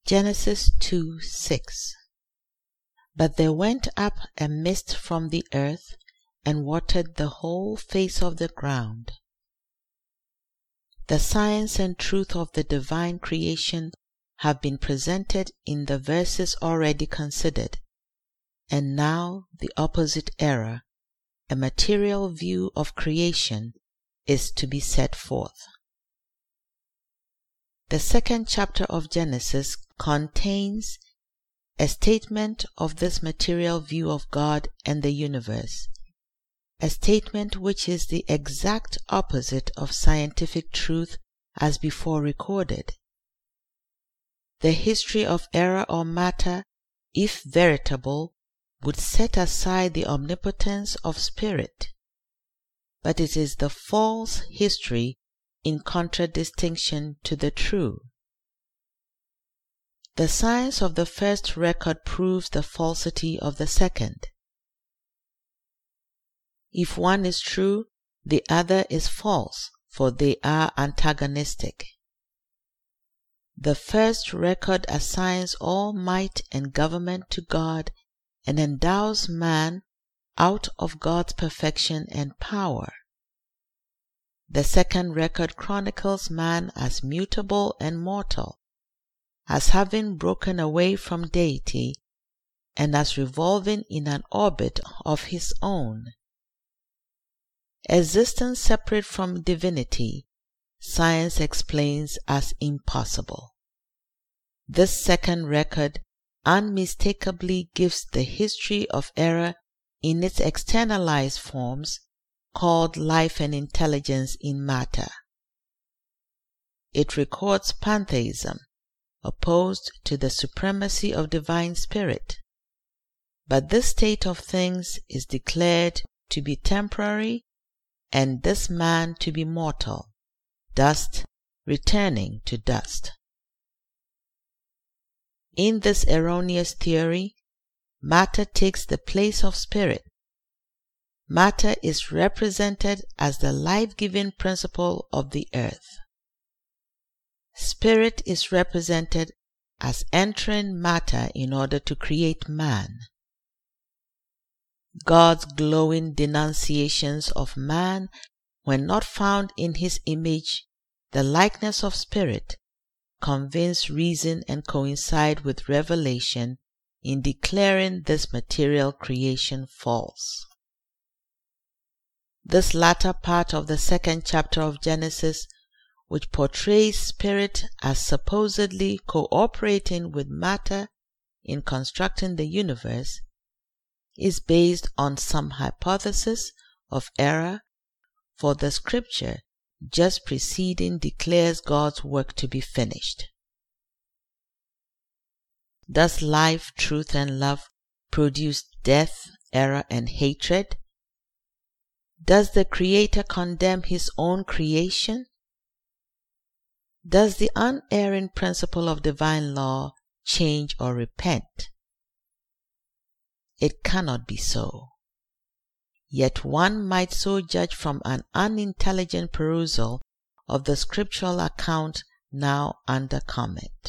Genesis 2:6. But there went up a mist from the earth, and watered the whole face of the ground. The science and truth of the divine creation have been presented in the verses already considered, and now the opposite error, a material view of creation, is to be set forth. The second chapter of Genesis contains a statement of this material view of God and the universe, a statement which is the exact opposite of scientific truth as before recorded. The history of error or matter, if veritable, would set aside the omnipotence of spirit, but it is the false history in contradistinction to the true. The science of the first record proves the falsity of the second. If one is true, the other is false, for they are antagonistic. The first record assigns all might and government to God and endows man out of God's perfection and power. The second record chronicles man as mutable and mortal, as having broken away from deity, and as revolving in an orbit of his own. Existence separate from divinity, science explains as impossible. This second record unmistakably gives the history of error in its externalized forms, called life and intelligence in matter. It records pantheism, opposed to the supremacy of divine spirit. But this state of things is declared to be temporary, and this man to be mortal, dust returning to dust. In this erroneous theory, matter takes the place of spirit. Matter is represented as the life-giving principle of the earth. Spirit is represented as entering matter in order to create man. God's glowing denunciations of man, when not found in his image, the likeness of spirit, convince reason and coincide with revelation in declaring this material creation false. This latter part of the second chapter of Genesis, which portrays spirit as supposedly cooperating with matter in constructing the universe, is based on some hypothesis of error, for the scripture just preceding declares God's work to be finished. Does life, truth, and love produce death, error, and hatred? Does the Creator condemn His own creation? Does the unerring principle of divine law change or repent? It cannot be so. Yet one might so judge from an unintelligent perusal of the scriptural account now under comment.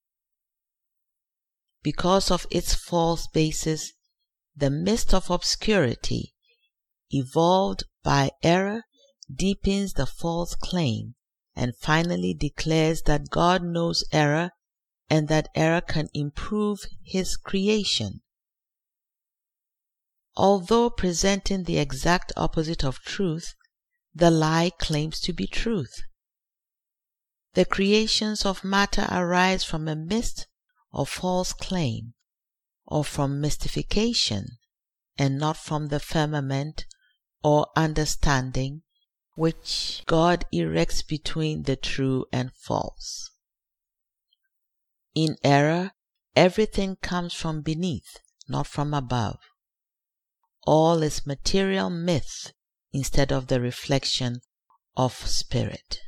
Because of its false basis, the mist of obscurity evolved by error deepens the false claim and finally declares that God knows error and that error can improve His creation. Although presenting the exact opposite of truth, the lie claims to be truth. The creations of matter arise from a mist or false claim, or from mystification, and not from the firmament or understanding which God erects between the true and false. In error, everything comes from beneath, not from above. All is material myth instead of the reflection of spirit.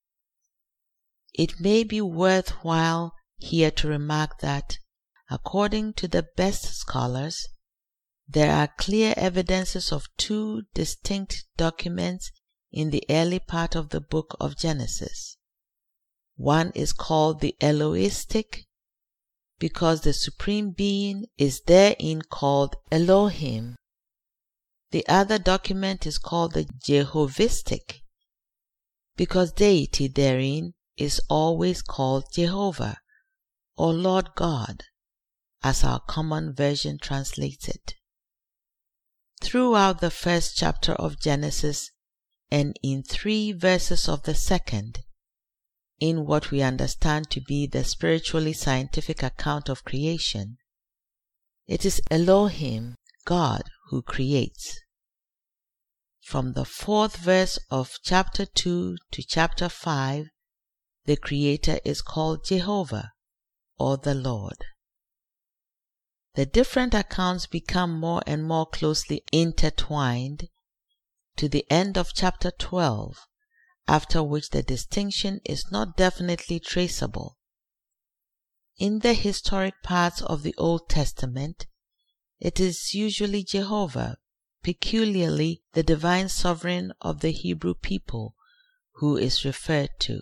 It may be worthwhile here to remark that, according to the best scholars, there are clear evidences of two distinct documents in the early part of the book of Genesis. One is called the Elohistic because the Supreme Being is therein called Elohim. The other document is called the Jehovistic, because deity therein is always called Jehovah or Lord God, as our common version translates it. Throughout the first chapter of Genesis and in 3 verses of the second, in what we understand to be the spiritually scientific account of creation, it is Elohim, God, who creates. From the 4th verse of chapter 2 to chapter 5, the Creator is called Jehovah, or the Lord. The different accounts become more and more closely intertwined to the end of chapter 12, after which the distinction is not definitely traceable. In the historic parts of the Old Testament, it is usually Jehovah, peculiarly the divine sovereign of the Hebrew people, who is referred to.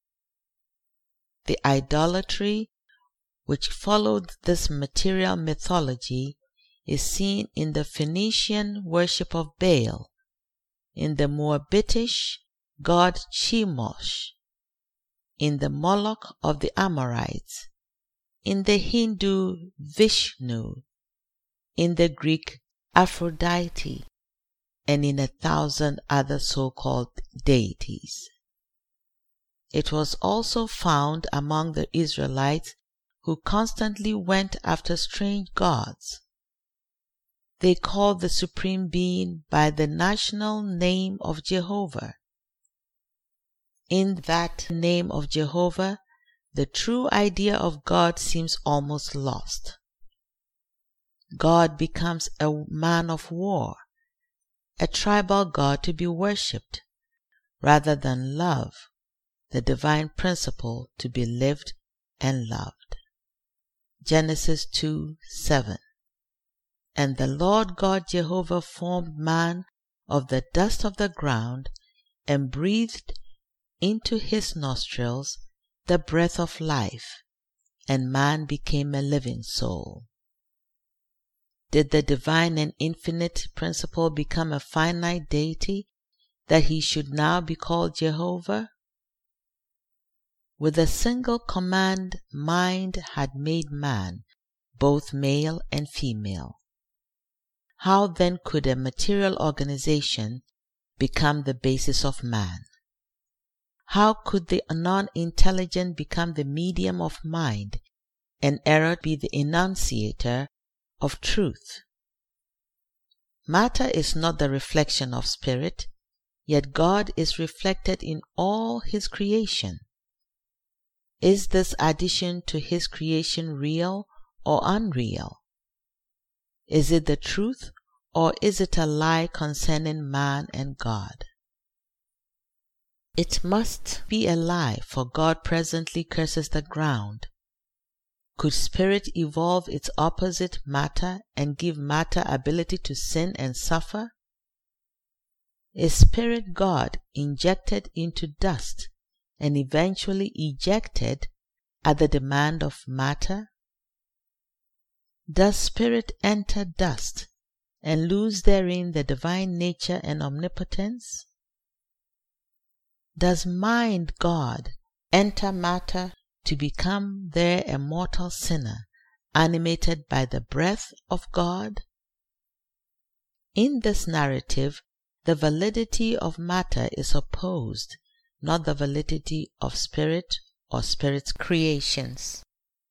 The idolatry which followed this material mythology is seen in the Phoenician worship of Baal, in the Moabitish god Chemosh, in the Moloch of the Amorites, in the Hindu Vishnu, in the Greek Aphrodite, and in 1,000 other so-called deities. It was also found among the Israelites who constantly went after strange gods. They called the Supreme Being by the national name of Jehovah. In that name of Jehovah, the true idea of God seems almost lost. God becomes a man of war, a tribal god to be worshipped, rather than love, the divine principle to be lived and loved. Genesis 2:7. And the Lord God Jehovah formed man of the dust of the ground and breathed into his nostrils the breath of life, and man became a living soul. Did the divine and infinite principle become a finite deity that he should now be called Jehovah? With a single command, mind had made man, both male and female. How then could a material organization become the basis of man? How could the non-intelligent become the medium of mind, and error be the enunciator of truth? Matter is not the reflection of spirit, yet God is reflected in all his creation. Is this addition to his creation real or unreal? Is it the truth, or is it a lie concerning man and God? It must be a lie, for God presently curses the ground. Could spirit evolve its opposite, matter, and give matter ability to sin and suffer? Is spirit God injected into dust and eventually ejected at the demand of matter? Does spirit enter dust and lose therein the divine nature and omnipotence? Does mind God enter matter to become there a mortal sinner, animated by the breath of God? In this narrative, the validity of matter is opposed, not the validity of spirit or spirit's creations.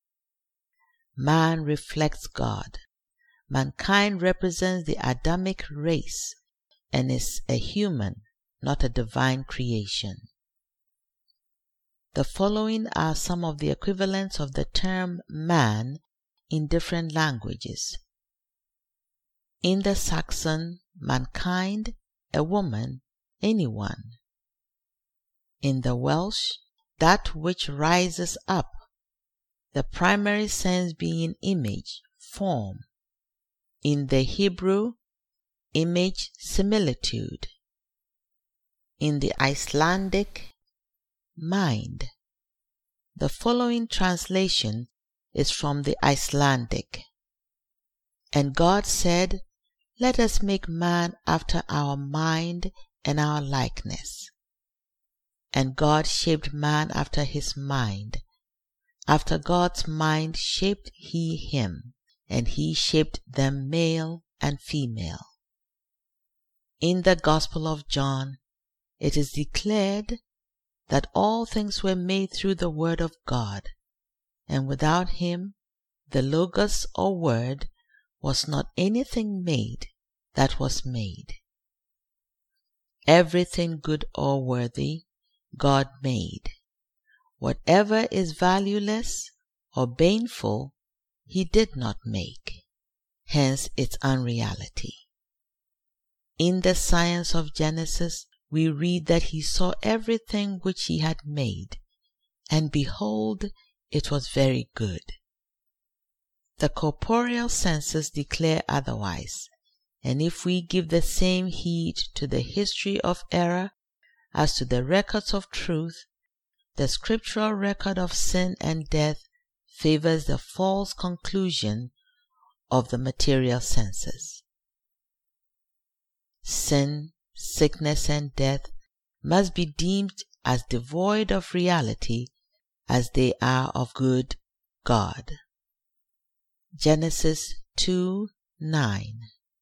Man reflects God. Mankind represents the Adamic race and is a human, not a divine creation. The following are some of the equivalents of the term man in different languages. In the Saxon, mankind, a woman, anyone. In the Welsh, that which rises up, the primary sense being image, form. In the Hebrew, image, similitude. In the Icelandic, mind. The following translation is from the Icelandic. And God said, "Let us make man after our mind and our likeness." And God shaped man after his mind. After God's mind shaped he him, and he shaped them male and female. In the Gospel of John, it is declared that all things were made through the Word of God, and without him, the Logos or Word, was not anything made that was made. Everything good or worthy, God made. Whatever is valueless or baneful, he did not make, hence its unreality. In the science of Genesis, we read that he saw everything which he had made, and behold, it was very good. The corporeal senses declare otherwise, and if we give the same heed to the history of error as to the records of truth, the scriptural record of sin and death favors the false conclusion of the material senses. Sin, sickness, and death must be deemed as devoid of reality as they are of good God. Genesis 2:9.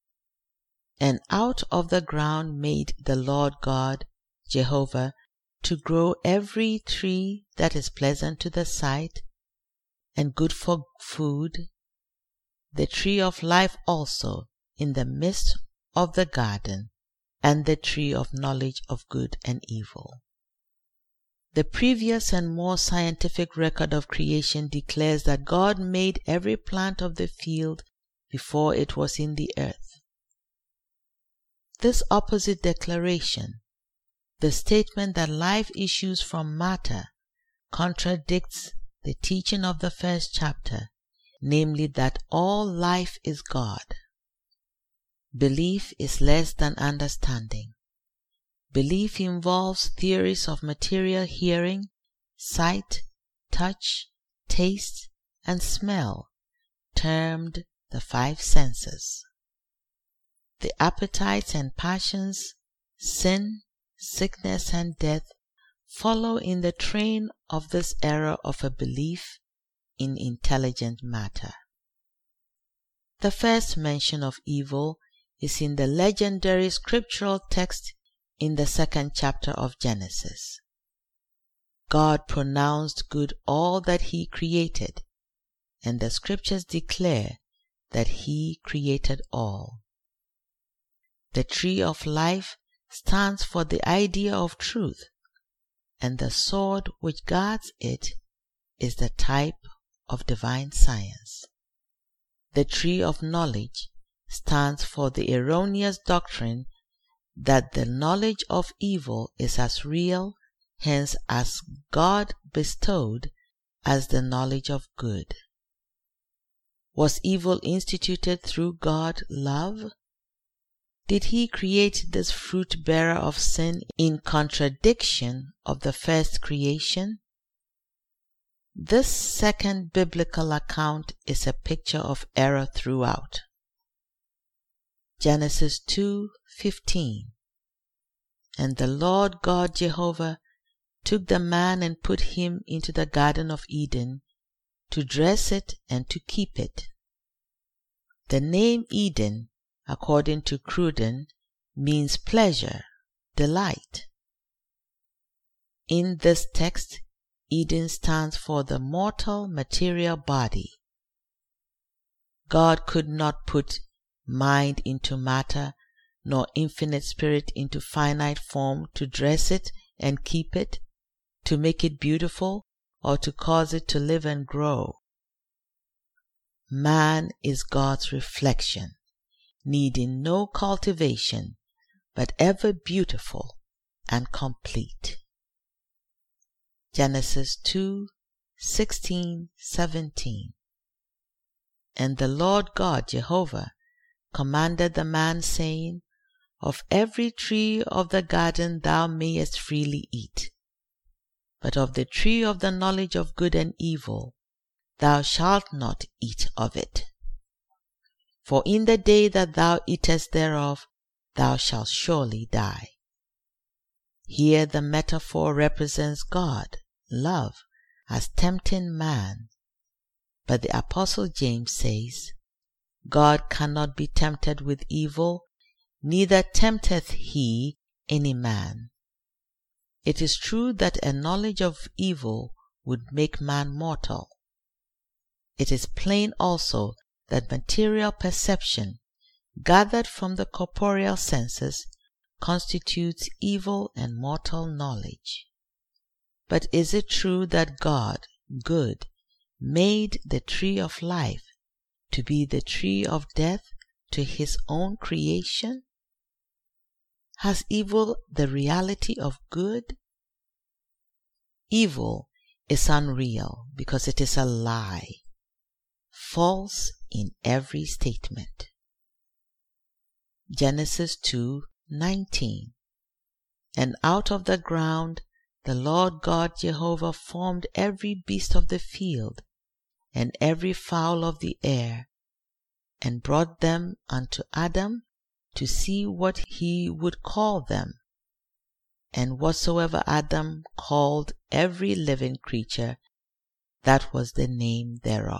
And out of the ground made the Lord God, Jehovah, to grow every tree that is pleasant to the sight, and good for food, the tree of life also in the midst of the garden, and the tree of knowledge of good and evil. The previous and more scientific record of creation declares that God made every plant of the field before it was in the earth. This opposite declaration, the statement that life issues from matter, contradicts the teaching of the first chapter, namely that all life is God. Belief is less than understanding. Belief involves theories of material hearing, sight, touch, taste, and smell, termed the five senses. The appetites and passions, sin, sickness, and death follow in the train of this error of a belief in intelligent matter. The first mention of evil is in the legendary scriptural text in the second chapter of Genesis. God pronounced good all that he created, and the scriptures declare that he created all. The tree of life stands for the idea of truth, and the sword which guards it is the type of divine science. The tree of knowledge stands for the erroneous doctrine that the knowledge of evil is as real, hence as God bestowed, as the knowledge of good. Was evil instituted through God's love? Did he create this fruit bearer of sin in contradiction of the first creation? This second biblical account is a picture of error throughout. Genesis 2:15. And the Lord God Jehovah took the man and put him into the Garden of Eden to dress it and to keep it. The name Eden, according to Cruden, means pleasure, delight. In this text, Eden stands for the mortal material body. God could not put mind into matter, nor infinite spirit into finite form to dress it and keep it, to make it beautiful, or to cause it to live and grow. Man is God's reflection, needing no cultivation, but ever beautiful and complete. Genesis 2:16-17. And the Lord God Jehovah commanded the man, saying, Of every tree of the garden thou mayest freely eat, but of the tree of the knowledge of good and evil thou shalt not eat of it. For in the day that thou eatest thereof, thou shalt surely die. Here the metaphor represents God, love, as tempting man. But the Apostle James says, God cannot be tempted with evil, neither tempteth he any man. It is true that a knowledge of evil would make man mortal. It is plain also that material perception, gathered from the corporeal senses, constitutes evil and mortal knowledge. But is it true that God, good, made the tree of life to be the tree of death to his own creation? Has evil the reality of good? Evil is unreal because it is a lie, false in every statement. Genesis 2:19. And out of the ground the Lord God Jehovah formed every beast of the field and every fowl of the air, and brought them unto Adam to see what he would call them. And whatsoever Adam called every living creature, that was the name thereof.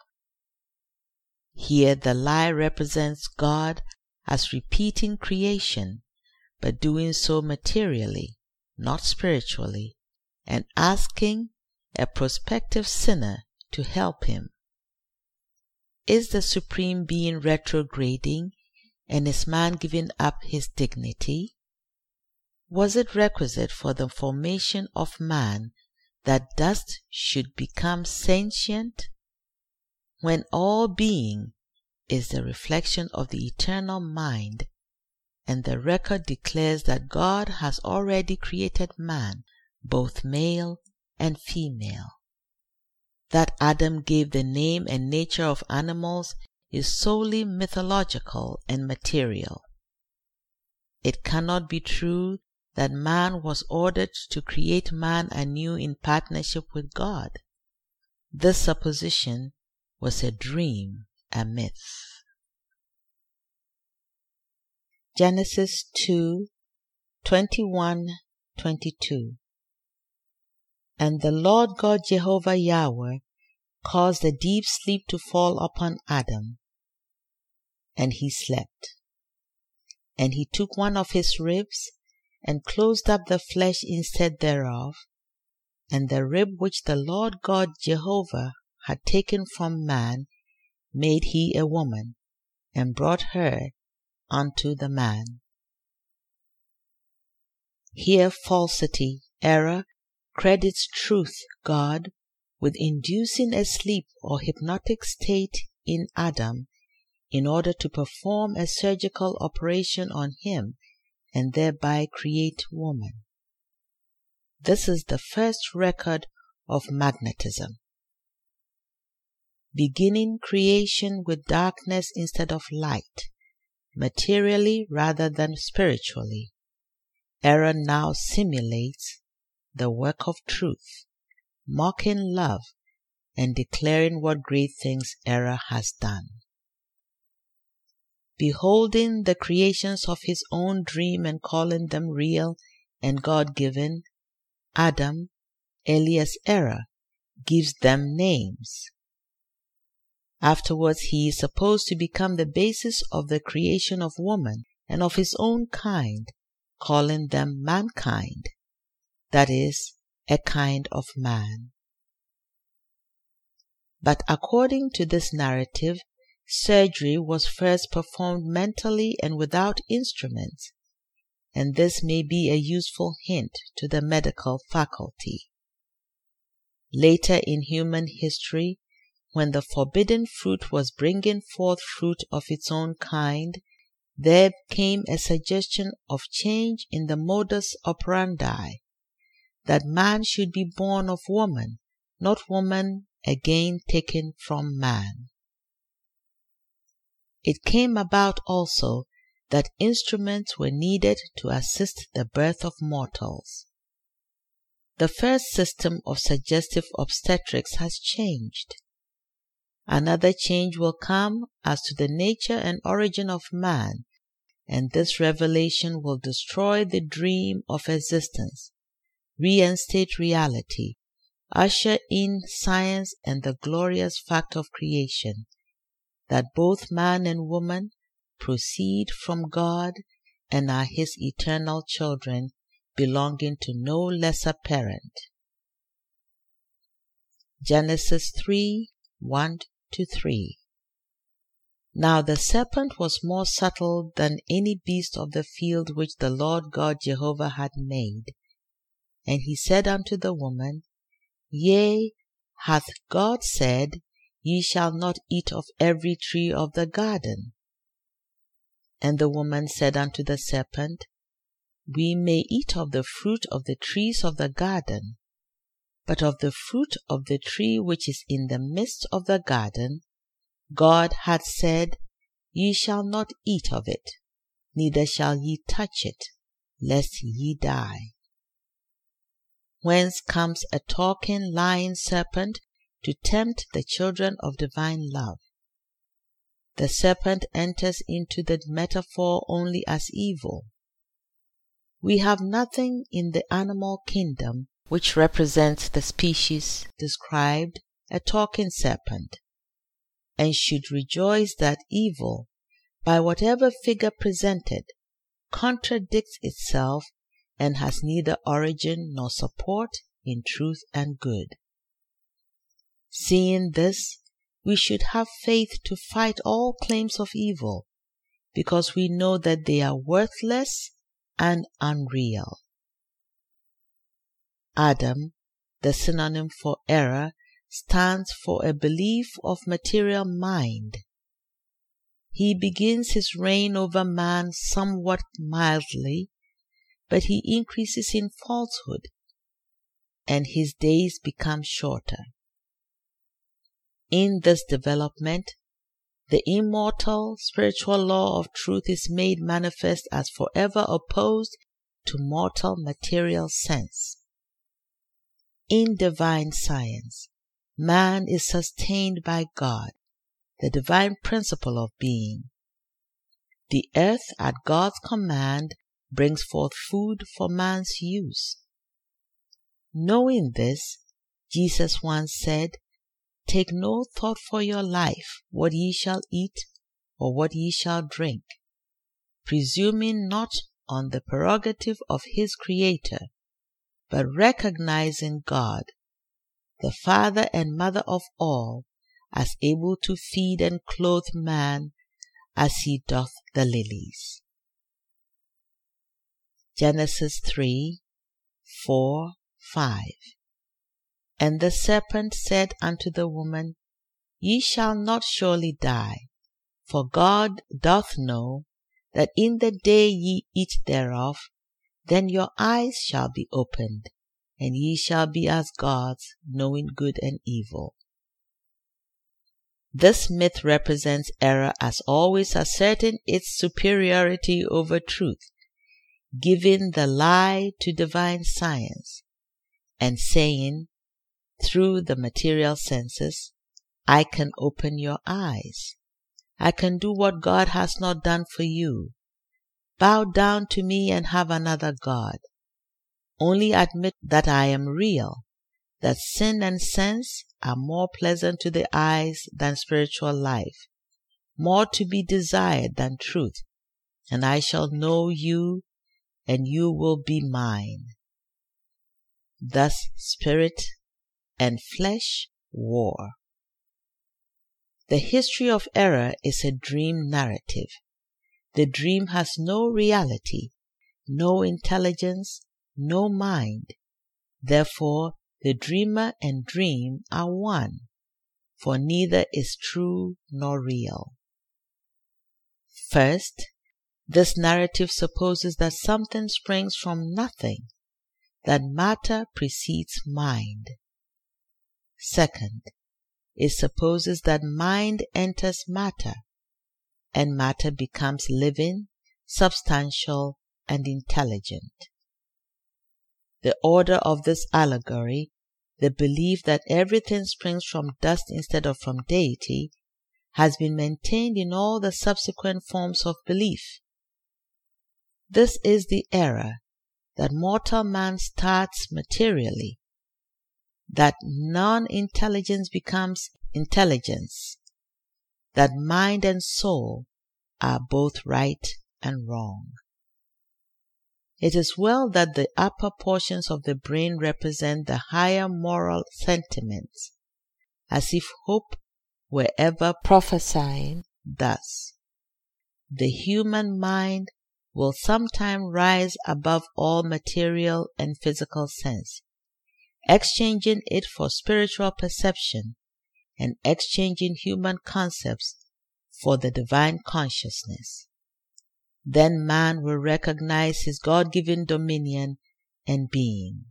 Here the lie represents God as repeating creation, but doing so materially, not spiritually, and asking a prospective sinner to help him. Is the Supreme Being retrograding, and is man giving up his dignity? Was it requisite for the formation of man that dust should become sentient? When all being is the reflection of the eternal mind, and the record declares that God has already created man, both male and female. That Adam gave the name and nature of animals is solely mythological and material. It cannot be true that man was ordered to create man anew in partnership with God. This supposition was a dream, a myth. Genesis 2:21-22. And the Lord God Jehovah Yahweh caused a deep sleep to fall upon Adam, and he slept. And he took one of his ribs, and closed up the flesh instead thereof, and the rib which the Lord God Jehovah had taken from man made he a woman, and brought her unto the man. Here falsity, error, credits truth, God, with inducing a sleep or hypnotic state in Adam in order to perform a surgical operation on him and thereby create woman. This is the first record of magnetism. Beginning creation with darkness instead of light, materially rather than spiritually, error now simulates the work of truth, mocking love and declaring what great things error has done. Beholding the creations of his own dream and calling them real and God-given, Adam, alias error, gives them names. Afterwards he is supposed to become the basis of the creation of woman and of his own kind, calling them mankind, that is, a kind of man. But according to this narrative, surgery was first performed mentally and without instruments, and this may be a useful hint to the medical faculty. Later in human history, when the forbidden fruit was bringing forth fruit of its own kind, there came a suggestion of change in the modus operandi, that man should be born of woman, not woman again taken from man. It came about also that instruments were needed to assist the birth of mortals. The first system of suggestive obstetrics has changed. Another change will come as to the nature and origin of man, and this revelation will destroy the dream of existence, reinstate reality, usher in science and the glorious fact of creation, that both man and woman proceed from God and are His eternal children, belonging to no lesser parent. Genesis 3:1-3. Now the serpent was more subtle than any beast of the field which the Lord God Jehovah had made. And he said unto the woman, Yea, hath God said, Ye shall not eat of every tree of the garden? And the woman said unto the serpent, We may eat of the fruit of the trees of the garden, but of the fruit of the tree which is in the midst of the garden, God hath said, Ye shall not eat of it, neither shall ye touch it, lest ye die. Whence comes a talking lying serpent to tempt the children of divine love. The serpent enters into the metaphor only as evil. We have nothing in the animal kingdom which represents the species described, a talking serpent, and should rejoice that evil, by whatever figure presented, contradicts itself and has neither origin nor support in truth and good. Seeing this, we should have faith to fight all claims of evil, because we know that they are worthless and unreal. Adam, the synonym for error, stands for a belief of material mind. He begins his reign over man somewhat mildly, but he increases in falsehood, and his days become shorter. In this development, the immortal spiritual law of truth is made manifest as forever opposed to mortal material sense. In divine science, man is sustained by God, the divine principle of being. The earth at God's command brings forth food for man's use. Knowing this, Jesus once said, Take no thought for your life, what ye shall eat, or what ye shall drink, presuming not on the prerogative of his Creator, but recognizing God, the Father and Mother of all, as able to feed and clothe man as he doth the lilies. Genesis 3:4-5. And the serpent said unto the woman, Ye shall not surely die, for God doth know that in the day ye eat thereof, then your eyes shall be opened, and ye shall be as gods, knowing good and evil. This myth represents error as always asserting its superiority over truth, giving the lie to divine science, and saying, through the material senses, I can open your eyes. I can do what God has not done for you. Bow down to me and have another God. Only admit that I am real, that sin and sense are more pleasant to the eyes than spiritual life, more to be desired than truth, and I shall know you, and you will be mine. Thus spirit and flesh war. The history of error is a dream narrative. The dream has no reality, no intelligence, no mind. Therefore, the dreamer and dream are one, for neither is true nor real. First, this narrative supposes that something springs from nothing, that matter precedes mind. Second, it supposes that mind enters matter, and matter becomes living, substantial, and intelligent. The order of this allegory, the belief that everything springs from dust instead of from deity has been maintained in all the subsequent forms of belief. This is the error, that mortal man starts materially, that non-intelligence becomes intelligence, that mind and soul are both right and wrong. It is well that the upper portions of the brain represent the higher moral sentiments, as if hope were ever prophesying thus: the human mind will sometime rise above all material and physical sense, exchanging it for spiritual perception and exchanging human concepts for the divine consciousness. Then man will recognize his God-given dominion and being.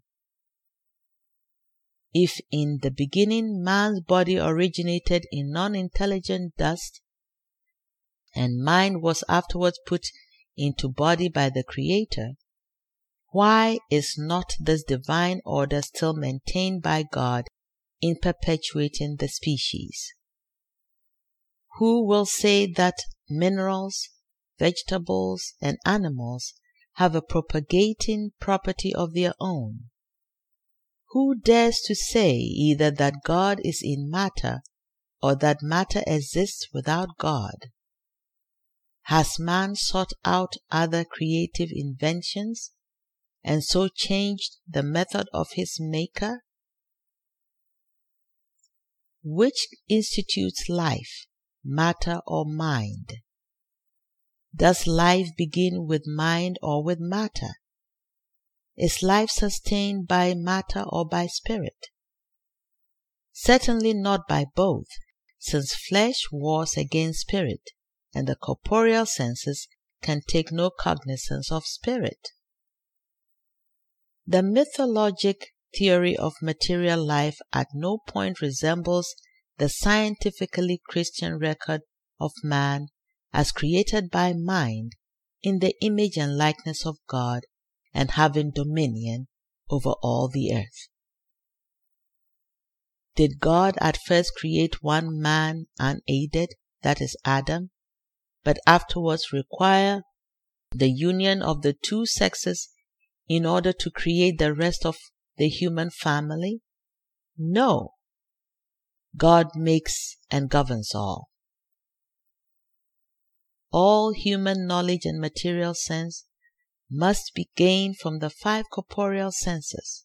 If in the beginning man's body originated in non-intelligent dust, and mind was afterwards put into body by the Creator, why is not this divine order still maintained by God in perpetuating the species? Who will say that minerals, vegetables, and animals have a propagating property of their own? Who dares to say either that God is in matter or that matter exists without God? Has man sought out other creative inventions and so changed the method of his Maker? Which institutes life, matter or mind? Does life begin with mind or with matter? Is life sustained by matter or by spirit? Certainly not by both, since flesh wars against spirit, and the corporeal senses can take no cognizance of spirit. The mythologic theory of material life at no point resembles the scientifically Christian record of man as created by mind in the image and likeness of God and having dominion over all the earth. Did God at first create one man unaided, that is Adam, but afterwards require the union of the two sexes in order to create the rest of the human family? No. God makes and governs all. All human knowledge and material sense must be gained from the five corporeal senses.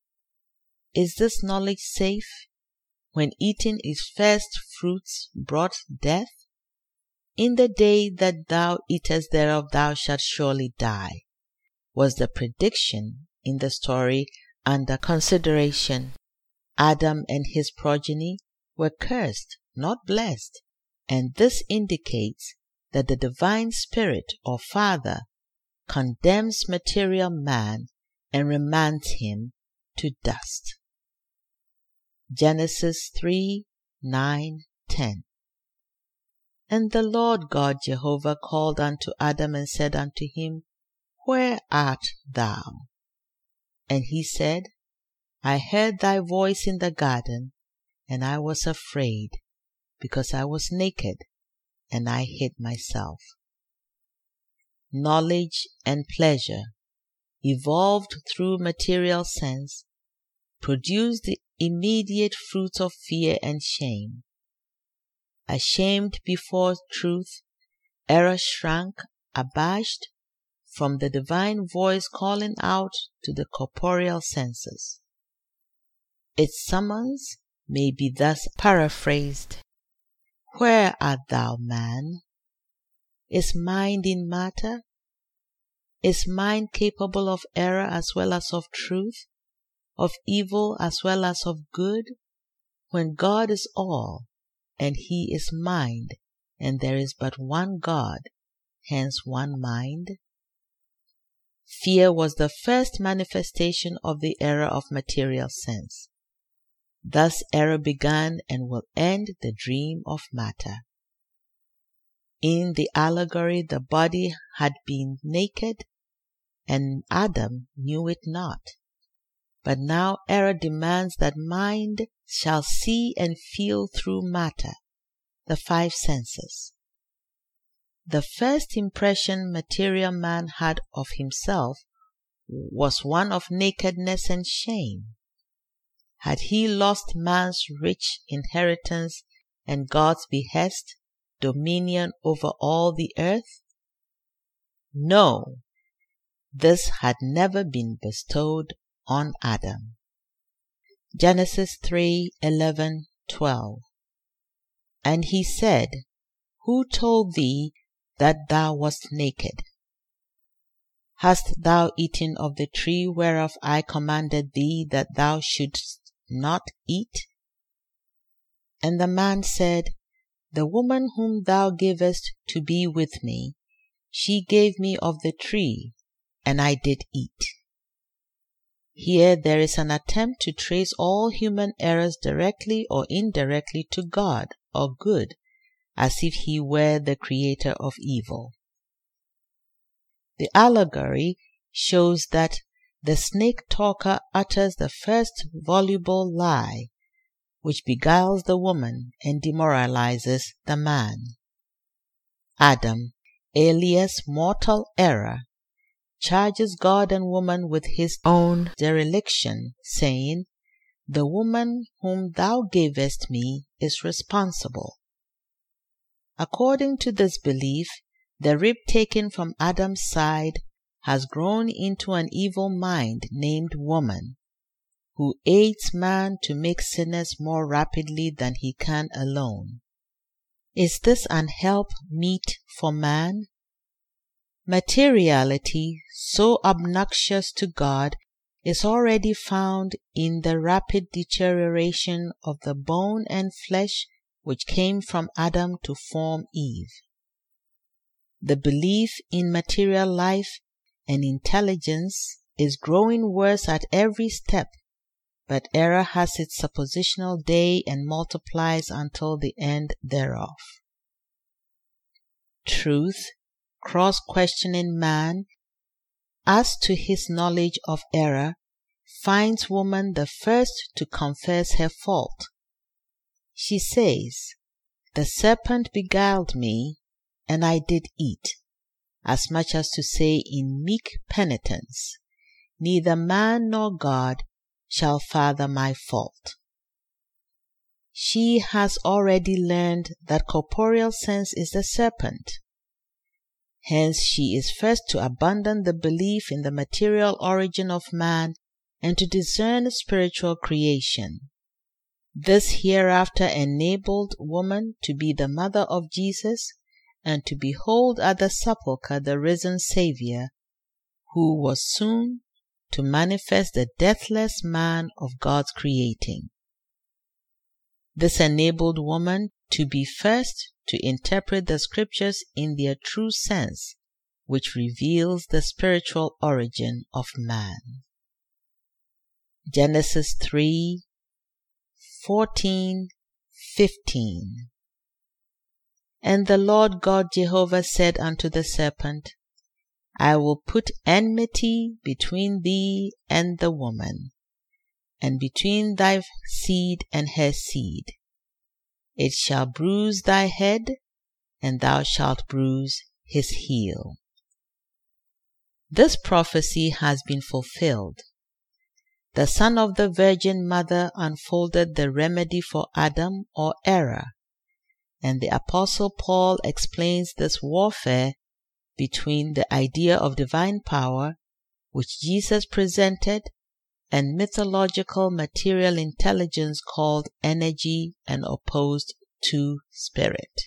Is this knowledge safe when eating its first fruits brought death? In the day that thou eatest thereof thou shalt surely die, was the prediction in the story under consideration. Adam and his progeny were cursed, not blessed, and this indicates that the divine spirit or Father condemns material man and remands him to dust. Genesis 3:9-10. And the Lord God Jehovah called unto Adam and said unto him, Where art thou? And he said, I heard thy voice in the garden, and I was afraid, because I was naked, and I hid myself. Knowledge and pleasure, evolved through material sense, produce the immediate fruits of fear and shame. Ashamed before truth, error shrank, abashed, from the divine voice calling out to the corporeal senses. Its summons may be thus paraphrased: Where art thou, man? Is mind in matter? Is mind capable of error as well as of truth, of evil as well as of good, when God is all, and He is mind, and there is but one God, hence one mind? Fear was the first manifestation of the error of material sense. Thus error began and will end the dream of matter. In the allegory, the body had been naked, and Adam knew it not. but now error demands that mind shall see and feel through matter, the five senses. The first impression material man had of himself was one of nakedness and shame. Had he lost man's rich inheritance and God's behest, dominion over all the earth? No, this had never been bestowed on Adam. Genesis 3:11-12. And he said, Who told thee that thou wast naked? Hast thou eaten of the tree whereof I commanded thee that thou shouldst not eat? And the man said, The woman whom thou gavest to be with me, she gave me of the tree, and I did eat. Here there is an attempt to trace all human errors directly or indirectly to God or good, as if he were the creator of evil. The allegory shows that the snake talker utters the first voluble lie, which beguiles the woman and demoralizes the man. Adam, alias mortal error, charges God and woman with his own dereliction, saying, The woman whom thou gavest me is responsible. According to this belief, the rib taken from Adam's side has grown into an evil mind named woman, who aids man to make sinners more rapidly than he can alone. Is this an help meet for man? Materiality, so obnoxious to God, is already found in the rapid deterioration of the bone and flesh which came from Adam to form Eve. The belief in material life and intelligence is growing worse at every step, but error has its suppositional day and multiplies until the end thereof. Truth, cross-questioning man, as to his knowledge of error, finds woman the first to confess her fault. She says, The serpent beguiled me, and I did eat, as much as to say in meek penitence, Neither man nor God shall father my fault. She has already learned that corporeal sense is the serpent. Hence she is first to abandon the belief in the material origin of man and to discern spiritual creation. This hereafter enabled woman to be the mother of Jesus and to behold at the sepulchre the risen Saviour, who was soon to manifest the deathless man of God's creating. This enabled woman to be first to interpret the scriptures in their true sense, which reveals the spiritual origin of man. Genesis 3:14-15. And the Lord God Jehovah said unto the serpent, I will put enmity between thee and the woman, and between thy seed and her seed. It shall bruise thy head, and thou shalt bruise his heel. This prophecy has been fulfilled. The Son of the Virgin Mother unfolded the remedy for Adam or error, and the Apostle Paul explains this warfare between the idea of divine power, which Jesus presented, and mythological material intelligence called energy and opposed to spirit.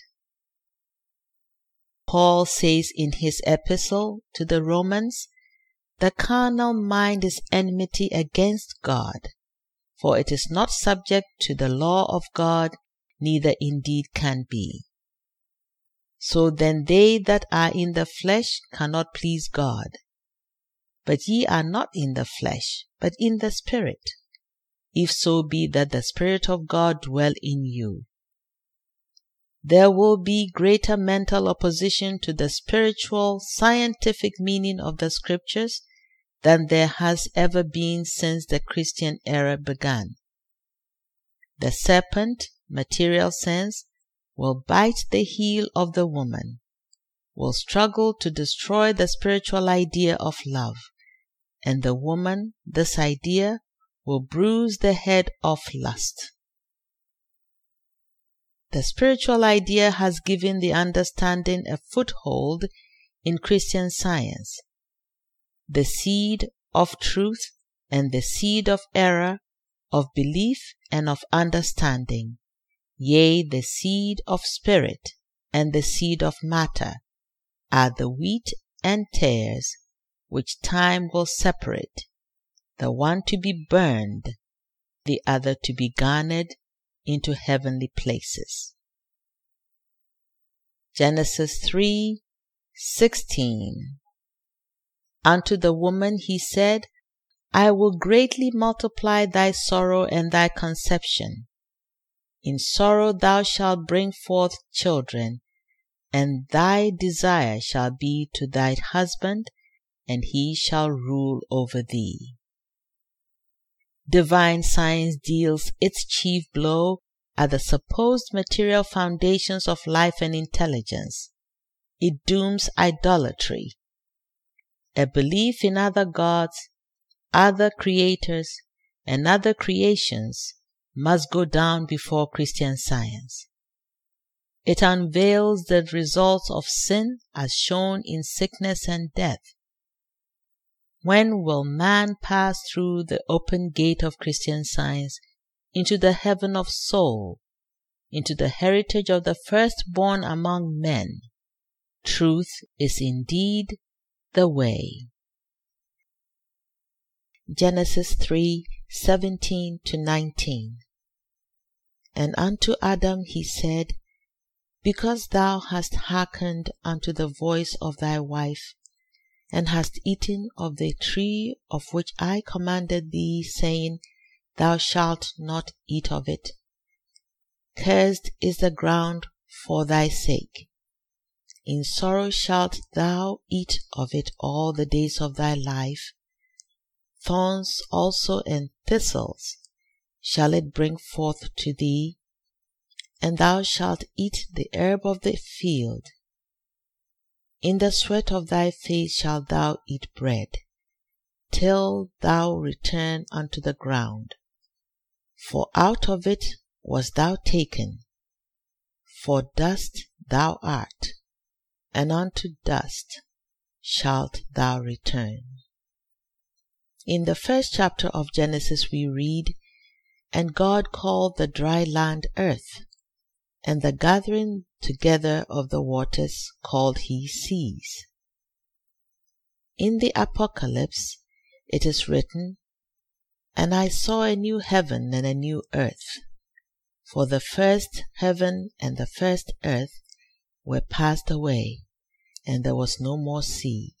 Paul says in his epistle to the Romans, The carnal mind is enmity against God, for it is not subject to the law of God, neither indeed can be. So then they that are in the flesh cannot please God. But ye are not in the flesh, but in the Spirit, if so be that the Spirit of God dwell in you. There will be greater mental opposition to the spiritual, scientific meaning of the Scriptures than there has ever been since the Christian era began. The serpent, material sense, will bite the heel of the woman, will struggle to destroy the spiritual idea of love, and the woman, this idea, will bruise the head of lust. The spiritual idea has given the understanding a foothold in Christian Science. The seed of truth and the seed of error, of belief and of understanding, yea, the seed of spirit and the seed of matter, are the wheat and tares which time will separate, the one to be burned, the other to be garnered into heavenly places. Genesis 3:16. Unto the woman he said, I will greatly multiply thy sorrow and thy conception. In sorrow thou shalt bring forth children, and thy desire shall be to thy husband, and he shall rule over thee. Divine science deals its chief blow at the supposed material foundations of life and intelligence. It dooms idolatry. A belief in other gods, other creators, and other creations must go down before Christian Science. It unveils the results of sin as shown in sickness and death. When will man pass through the open gate of Christian Science into the heaven of soul, into the heritage of the firstborn among men? Truth is indeed the way. Genesis 3:17-19. And unto Adam he said, Because thou hast hearkened unto the voice of thy wife, and hast eaten of the tree of which I commanded thee, saying, Thou shalt not eat of it. Cursed is the ground for thy sake. In sorrow shalt thou eat of it all the days of thy life. Thorns also and thistles shall it bring forth to thee, and thou shalt eat the herb of the field. In the sweat of thy face shalt thou eat bread, till thou return unto the ground. For out of it wast thou taken, for dust thou art, and unto dust shalt thou return. In the first chapter of Genesis we read, And God called the dry land earth, and the gathering together of the waters called he seas. In the Apocalypse it is written, And I saw a new heaven and a new earth, for the first heaven and the first earth were passed away, and there was no more sea.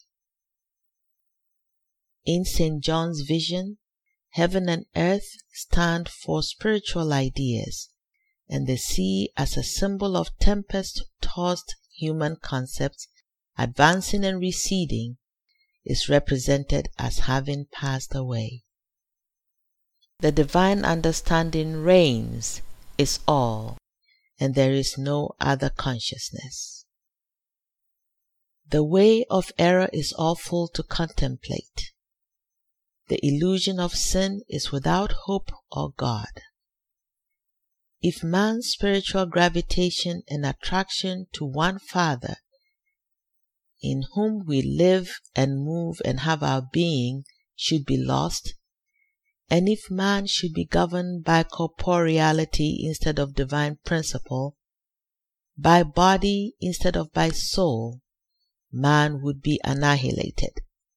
In St. John's vision, heaven and earth stand for spiritual ideas, and the sea as a symbol of tempest-tossed human concepts advancing and receding is represented as having passed away. The divine understanding reigns, is all, and there is no other consciousness. The way of error is awful to contemplate. The illusion of sin is without hope or God. If man's spiritual gravitation and attraction to one Father, in whom we live and move and have our being, should be lost, and if man should be governed by corporeality instead of divine principle, by body instead of by soul, man would be annihilated.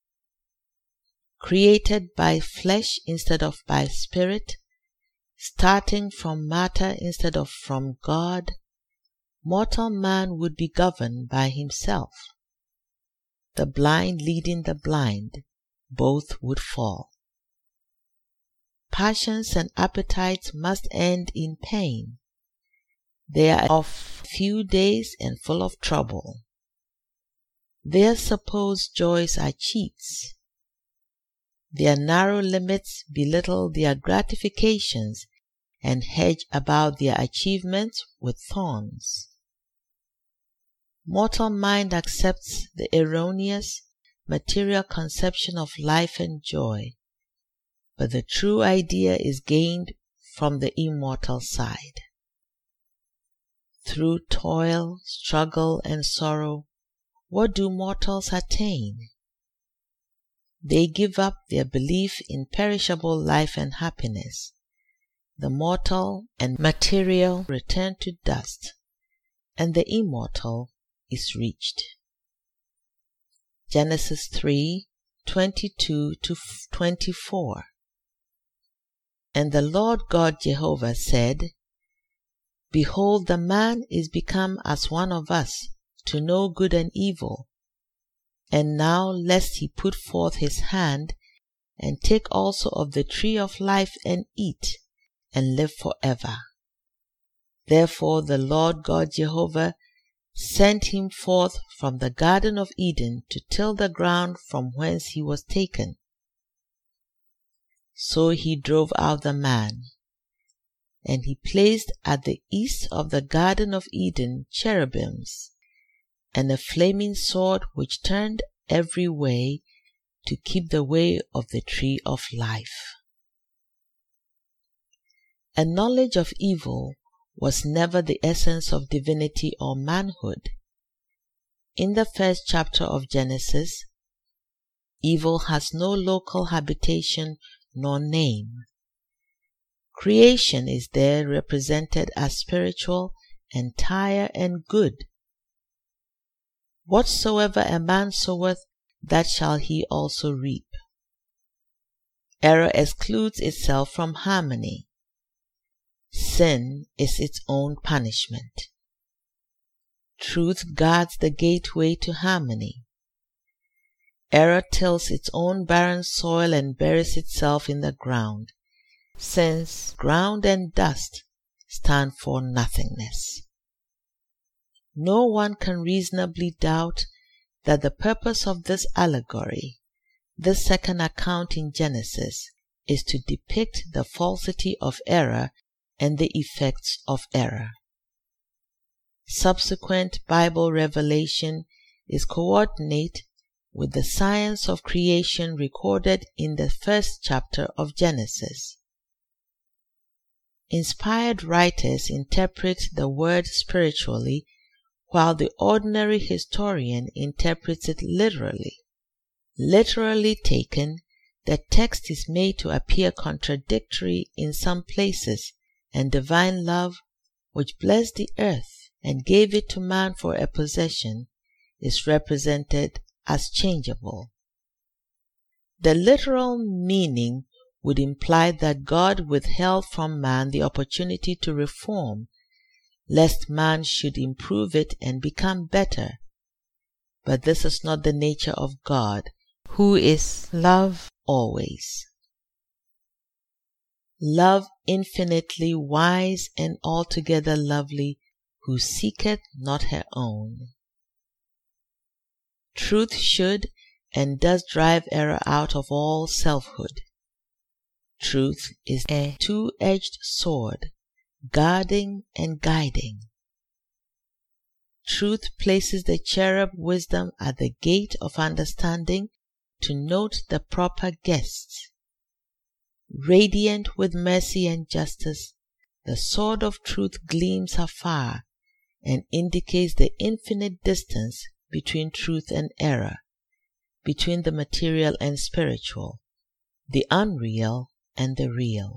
Created by flesh instead of by spirit, starting from matter instead of from God, mortal man would be governed by himself. The blind leading the blind, both would fall. Passions and appetites must end in pain. They are of few days and full of trouble. Their supposed joys are cheats. Their narrow limits belittle their gratifications and hedge about their achievements with thorns. Mortal mind accepts the erroneous, material conception of life and joy, but the true idea is gained from the immortal side. Through toil, struggle, and sorrow, what do mortals attain? They give up their belief in perishable life and happiness. The mortal and material return to dust, and the immortal is reached. Genesis 3:22-24. And the Lord God Jehovah said, Behold, the man is become as one of us, to know good and evil. And now lest he put forth his hand, and take also of the tree of life, and eat, and live forever. Therefore the Lord God Jehovah sent him forth from the Garden of Eden to till the ground from whence he was taken. So he drove out the man, and he placed at the east of the Garden of Eden cherubims, and a flaming sword which turned every way to keep the way of the tree of life. A knowledge of evil was never the essence of divinity or manhood. In the first chapter of Genesis, evil has no local habitation nor name. Creation is there represented as spiritual, entire, and good. Whatsoever a man soweth, that shall he also reap. Error excludes itself from harmony. Sin is its own punishment. Truth guards the gateway to harmony. Error tills its own barren soil and buries itself in the ground, since ground and dust stand for nothingness. No one can reasonably doubt that the purpose of this allegory, this second account in Genesis, is to depict the falsity of error and the effects of error. Subsequent Bible revelation is coordinate with the science of creation recorded in the first chapter of Genesis. Inspired writers interpret the word spiritually, while the ordinary historian interprets it literally. Literally taken, the text is made to appear contradictory in some places, and divine love, which blessed the earth and gave it to man for a possession, is represented as changeable. The literal meaning would imply that God withheld from man the opportunity to reform, lest man should improve it and become better. But this is not the nature of God, who is love always. Love infinitely wise and altogether lovely, who seeketh not her own. Truth should and does drive error out of all selfhood. Truth is a two-edged sword, guarding and guiding. Truth places the cherub wisdom at the gate of understanding to note the proper guests. Radiant with mercy and justice, the sword of truth gleams afar and indicates the infinite distance between truth and error, between the material and spiritual, the unreal and the real.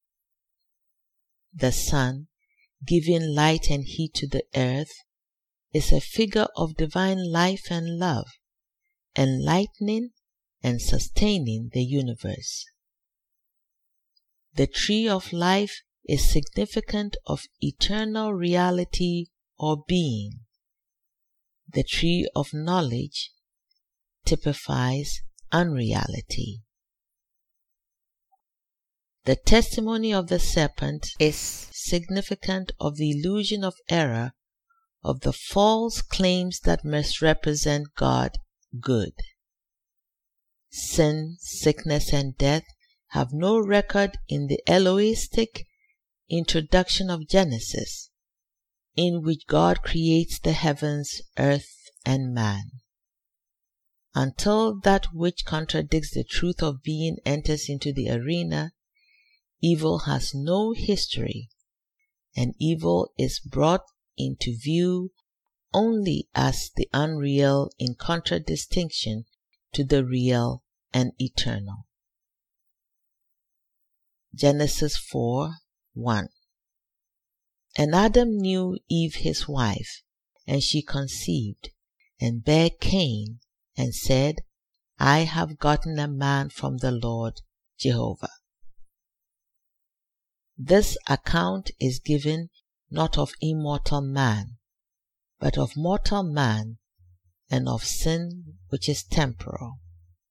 The sun, giving light and heat to the earth, is a figure of divine life and love, enlightening and sustaining the universe. The tree of life is significant of eternal reality or being. The tree of knowledge typifies unreality. The testimony of the serpent is significant of the illusion of error, of the false claims that misrepresent God good. sin, sickness, and death have no record in the Elohistic introduction of Genesis, in which God creates the heavens, earth, and man. Until that which contradicts the truth of being enters into the arena, evil has no history, and evil is brought into view only as the unreal in contradistinction to the real and eternal. Genesis 4:1. And Adam knew Eve his wife, and she conceived, and bare Cain, and said, I have gotten a man from the Lord Jehovah. This account is given not of immortal man, but of mortal man, and of sin which is temporal.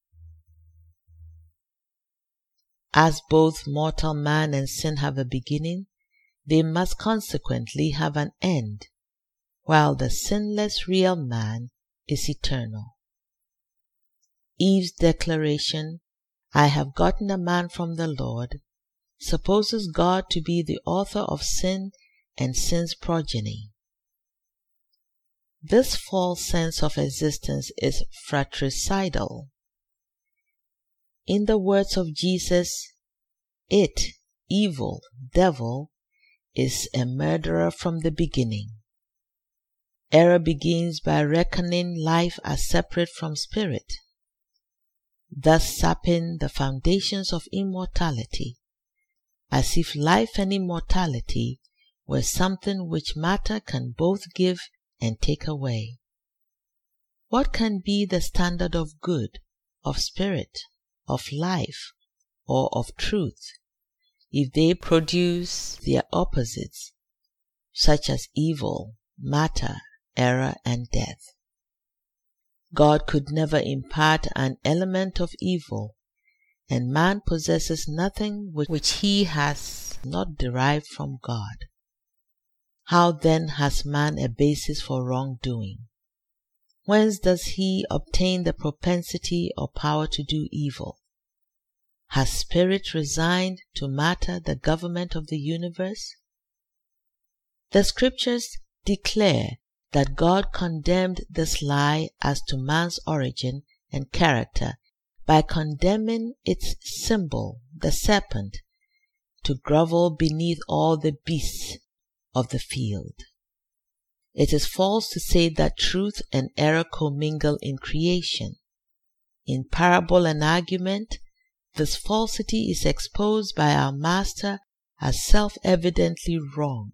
As both mortal man and sin have a beginning, they must consequently have an end, while the sinless real man is eternal. Eve's declaration, I have gotten a man from the Lord, supposes God to be the author of sin and sin's progeny. This false sense of existence is fratricidal. In the words of Jesus, it, evil, devil, is a murderer from the beginning. Error begins by reckoning life as separate from spirit, thus sapping the foundations of immortality, as if life and immortality were something which matter can both give and take away. What can be the standard of good, of spirit, of life, or of truth, if they produce their opposites, such as evil, matter, error, and death? God could never impart an element of evil, and man possesses nothing which he has not derived from God. How then has man a basis for wrongdoing? Whence does he obtain the propensity or power to do evil? Has spirit resigned to matter the government of the universe? The scriptures declare that God condemned this lie as to man's origin and character by condemning its symbol, the serpent, to grovel beneath all the beasts of the field. It is false to say that truth and error commingle in creation. In parable and argument, this falsity is exposed by our Master as self-evidently wrong.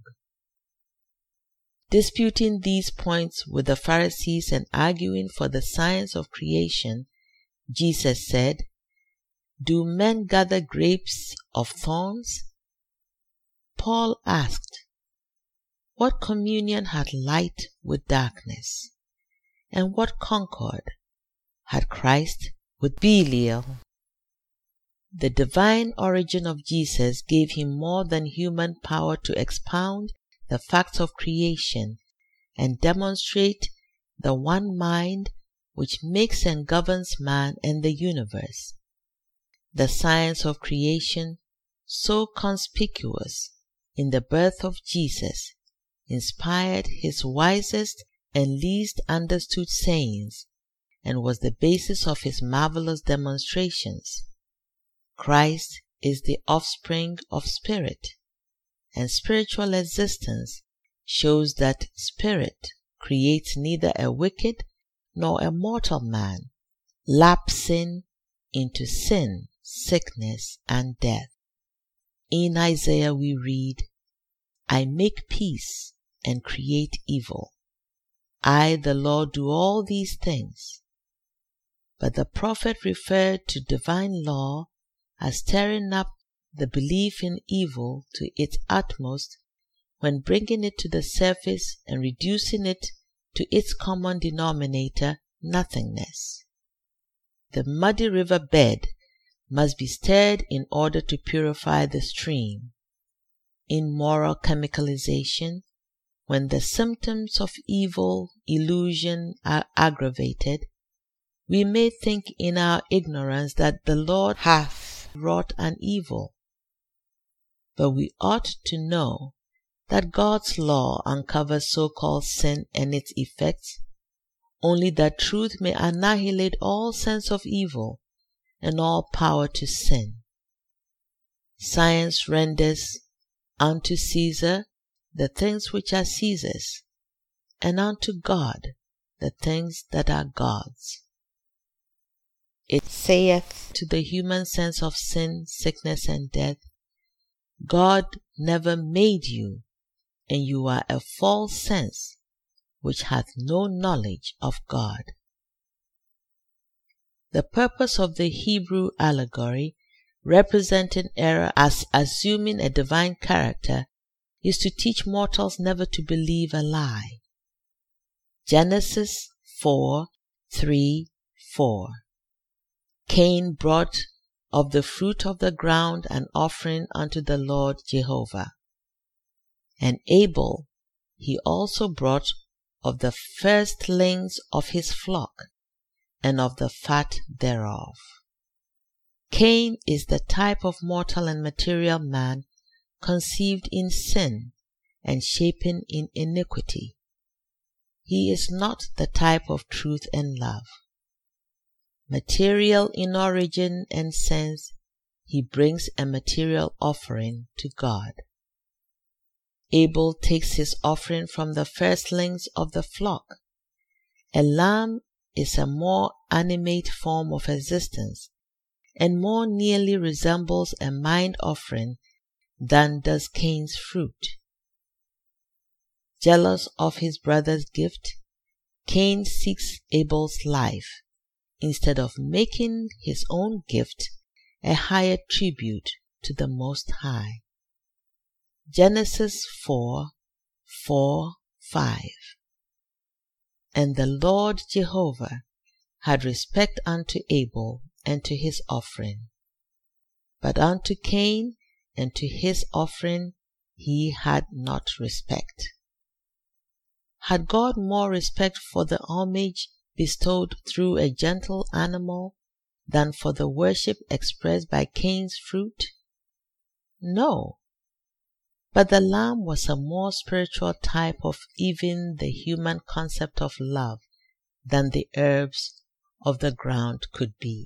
Disputing these points with the Pharisees and arguing for the science of creation, Jesus said, Do men gather grapes of thorns? Paul asked, What communion had light with darkness? And what concord had Christ with Belial? The divine origin of Jesus gave him more than human power to expound the facts of creation and demonstrate the one mind which makes and governs man and the universe. The science of creation, so conspicuous in the birth of Jesus, inspired his wisest and least understood sayings and was the basis of his marvelous demonstrations. Christ is the offspring of spirit, and spiritual existence shows that spirit creates neither a wicked nor a mortal man, lapsing into sin, sickness, and death. In Isaiah we read, I make peace and create evil. I, the Lord, do all these things. But the prophet referred to divine law as stirring up the belief in evil to its utmost when bringing it to the surface and reducing it to its common denominator, nothingness. The muddy river bed must be stirred in order to purify the stream. In moral chemicalization, when the symptoms of evil illusion are aggravated, We may think in our ignorance that the Lord hath wrought an evil, but we ought to know that God's law uncovers so-called sin and its effects, only that truth may annihilate all sense of evil and all power to sin. Science renders unto Caesar the things which are Caesar's, and unto God the things that are God's. It saith to the human sense of sin, sickness, and death, God never made you, and you are a false sense which hath no knowledge of God. The purpose of the Hebrew allegory, representing error as assuming a divine character, is to teach mortals never to believe a lie. Genesis 4:3-4. Cain brought of the fruit of the ground an offering unto the Lord Jehovah. And Abel he also brought of the firstlings of his flock, and of the fat thereof. Cain is the type of mortal and material man, conceived in sin and shapen in iniquity. He is not the type of truth and love. Material in origin and sense, he brings a material offering to God. Abel takes his offering from the firstlings of the flock. A lamb is a more animate form of existence and more nearly resembles a mind offering than does Cain's fruit. Jealous of his brother's gift, Cain seeks Abel's life instead of making his own gift a higher tribute to the Most High. Genesis 4:4-5. And the Lord Jehovah had respect unto Abel and to his offering, but unto Cain and to his offering he had not respect. Had God more respect for the homage bestowed through a gentle animal than for the worship expressed by Cain's fruit? No. But the lamb was a more spiritual type of even the human concept of love than the herbs of the ground could be.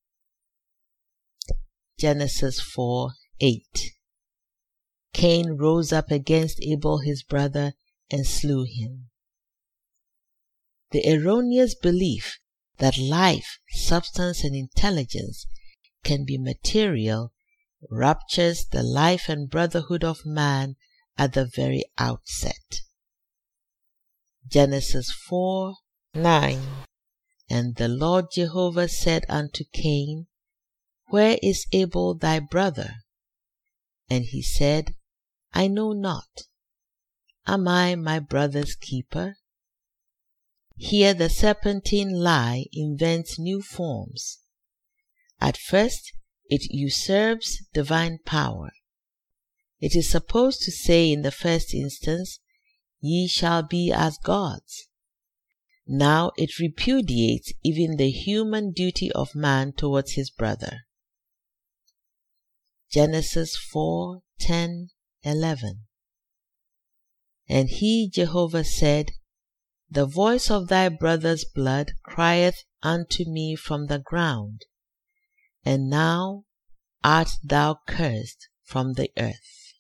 Genesis 4:8. Cain rose up against Abel his brother and slew him. The erroneous belief that life, substance, and intelligence can be material ruptures the life and brotherhood of man at the very outset. Genesis 4:9. And the Lord Jehovah said unto Cain, Where is Abel thy brother? And he said, I know not. Am I my brother's keeper? Here the serpentine lie invents new forms. At first, it usurps divine power. It is supposed to say in the first instance, Ye shall be as gods. Now it repudiates even the human duty of man towards his brother. Genesis 4:10-11. And he, Jehovah, said, The voice of thy brother's blood crieth unto me from the ground, and now art thou cursed from the earth.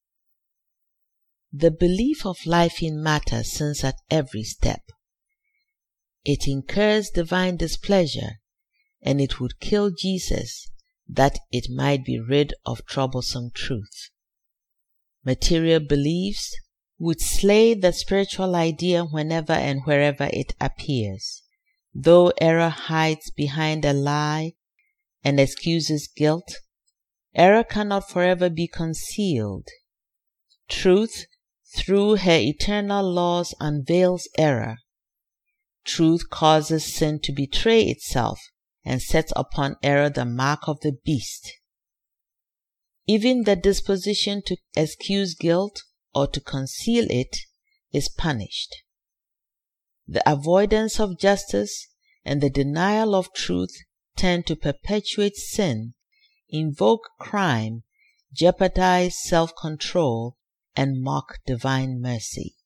The belief of life in matter sins at every step. It incurs divine displeasure, and it would kill Jesus that it might be rid of troublesome truth. Material beliefs would slay the spiritual idea whenever and wherever it appears. Though error hides behind a lie and excuses guilt, error cannot forever be concealed. Truth, through her eternal laws, unveils error. Truth causes sin to betray itself and sets upon error the mark of the beast. Even the disposition to excuse guilt or to conceal it is punished. The avoidance of justice and the denial of truth tend to perpetuate sin, invoke crime, jeopardize self-control, and mock divine mercy.